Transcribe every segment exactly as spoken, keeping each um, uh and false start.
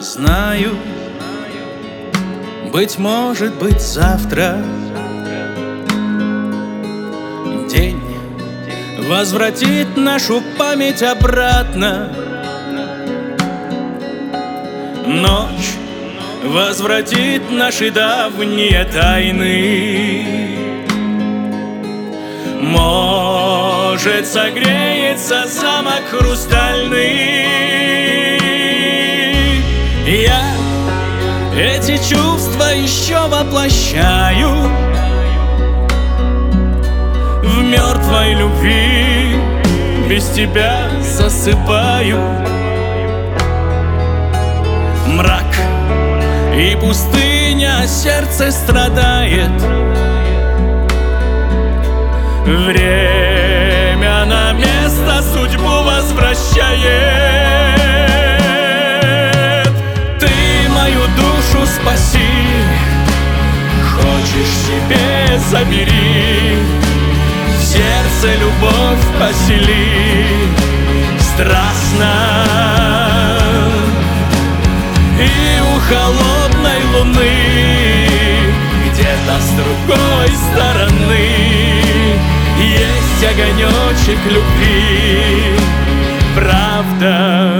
Знаю, быть может быть завтра день возвратит нашу память обратно. Ночь возвратит наши давние тайны. Может, согреется замок хрустальный. Я эти чувства еще воплощаю в мертвой любви, без тебя засыпаю. Мрак и пустыня, сердце страдает. Время на место судьбу возвращает. Ты мою душу спаси, хочешь себе забери, в сердце любовь посели страстно. И у холодной луны где-то с другой стороны есть огонечек любви, правда.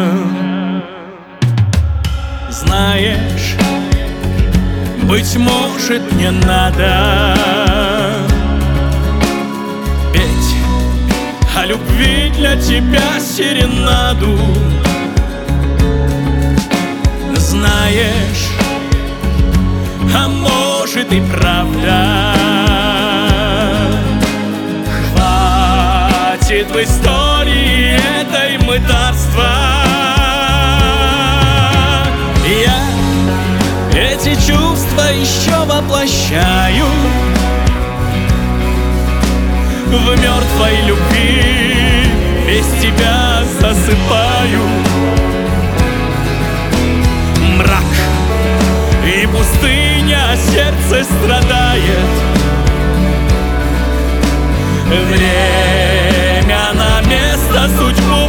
Знаешь, быть может, не надо петь о любви для тебя серенаду. Знаешь, а может и правда, хватит в истории этой мытарства. Я эти чувства еще воплощаю в мертвой любви, без тебя засыпаю. Мрак и пустыня, сердце страдает. Время на место судьбу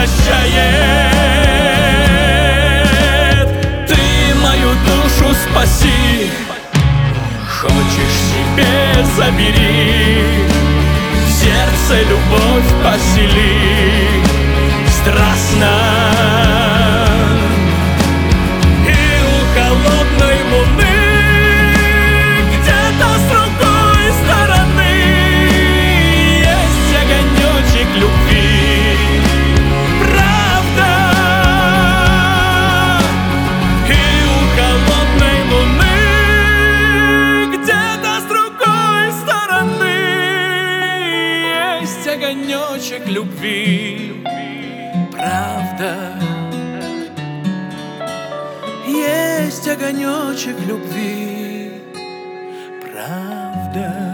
возвращает. Ты мою душу спаси, хочешь себе забери, в сердце любовь посели страстно. Огонечек любви, правда. Есть огонечек любви, правда.